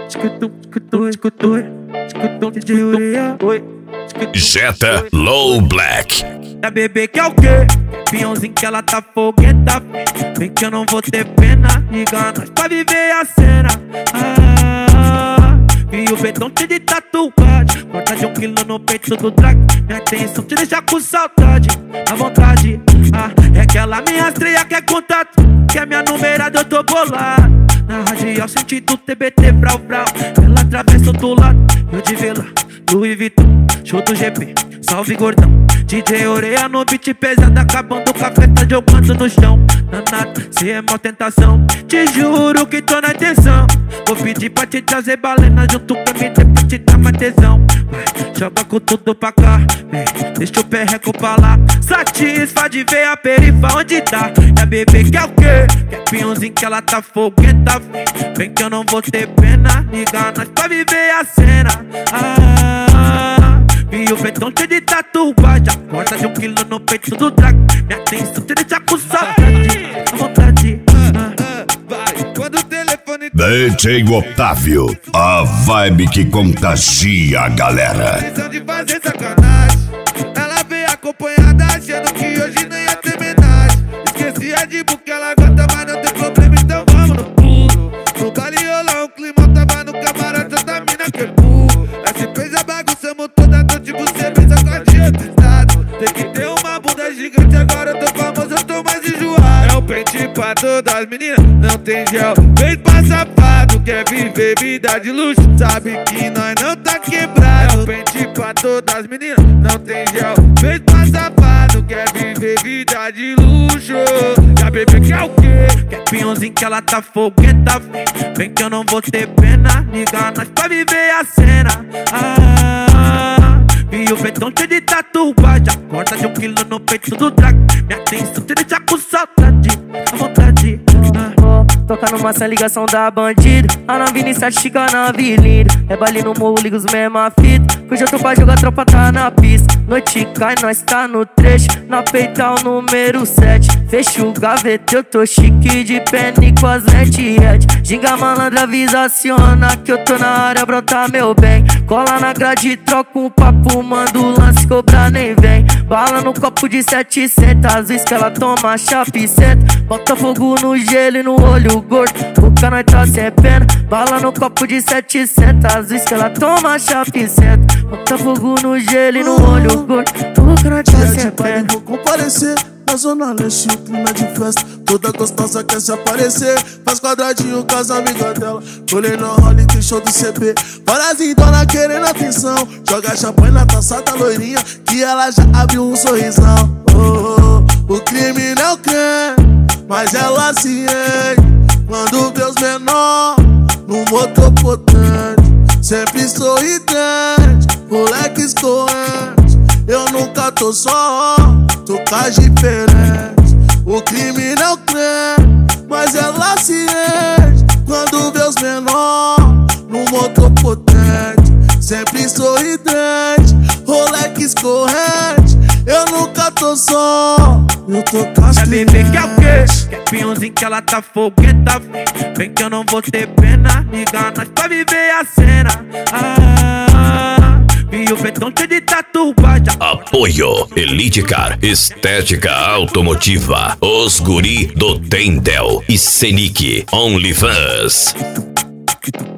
Jetta Low Black. A bebê que é o quê? Pinhãozinho que ela tá fogueta. Vem que eu não vou ter pena. Liga nós pra viver a cena. E o betão cheio de tatuagem. Corta de 1 quilo no peito do drag. Minha atenção te deixa com saudade. À vontade. É aquela minha rastreia que é contato. Que é minha numerada, eu tô bolado. Na radial sentido TBT brau brau. Ela atravessa do lado. Eu de vela, Louis Vuitton, show do GP, salve gordão. DJ Oreia no beat pesado, acabando com a festa, jogando no chão. Danado, cê é mó tentação. Te juro que tô na atenção. Vou pedir pra te trazer balena junto com a MT pra te dar mais tesão. Joga com tudo pra cá, vem, deixa o perreco pra lá. Satisfa de ver a perifa onde tá. E a bebê que é o quê? Que é pinhãozinho que ela tá fogueta. Vem que eu não vou ter pena. Liga nós pra viver a cena. E o betão cheio de tatuagem. Corta de 1 quilo no peito do drag. Minha atenção te deixa com saudade. À vontade. Vai, quando o telefone DJ Otávio, a vibe que contagia a galera. decisão de fazer sacanagem. Ela veio acompanhada, achando que hoje não ia ter homenagem. Esqueci a de que ela gosta, mas não tem problema, então vamos no pulo. No baile rolou um climão, tava no camarote, essa mina que é burro. Essa fez a bagunçamos toda noite, você pensa com a dia do estado. Tem que ter uma bunda gigante, agora eu tô famoso, eu tô mais enjoado. É o pente pra todas as meninas, não tem gel. Vem pra safado, quer viver vida de luxo, sabe que nós não tá quebrado. É o pente pra todas as meninas, não tem gel. Vem pra safado, quer viver vida de luxo. E a bebê que é o quê? Que é pinhãozinho que ela tá fogueta. Vem que eu não vou ter pena. Liga nós pra viver a cena. E o betão cheio de tatuagem. Corta de 1 quilo no peito do drag. Minha atenção te deixa com saudade. À vontade. Toca numa sem ligação da bandida. A nave iniciante chica na avenida. É baile no morro, liga os mesma fita. Hoje eu tô pra jogar, a tropa tá na pista. Noite cai, nós tá no trecho. Na peital número 7. Fecho o gaveta, eu tô chique de pene com as lentes red. Ginga malandra, avisa, aciona que eu tô na área, brota meu bem. Cola na grade, troca um papo, manda o lance, cobra nem vem. Bala no copo de 700, às vezes que ela toma chape senta. Bota fogo no gelo e no olho gordo, boca nós tá sem pena. Bala no copo de 700, às vezes que ela toma chape senta. Bota fogo no gelo e no olho gordo, boca nós tá sem pena. Vou comparecer na zona leste, o clima de festa. Toda gostosa quer se aparecer. Faz quadradinho com as amigas dela. Colei no role, tem show do CP. Várias indona querendo atenção. Joga champanhe na taça da loirinha, que ela já abriu um sorrisão. O crime não crê, mas ela se enche quando vê os menor no motor potente. Sempre sorridente, moleque escorrente. Eu nunca tô só, tô com as diferentes. O crime não crê, mas ela se enche quando vê os menor no motor potente. Sempre sorridente, moleque escorrente. Eu nunca tô só, eu tô com as É bebê que é o quê? Que é pinhãozinho que ela tá fogueta. Vem que eu não vou ter pena. Liga nós pra viver a cena. E o betão cheio de tatuagem. Apoio Elite Car, estética automotiva, os guri do Tendel e Senic OnlyFans.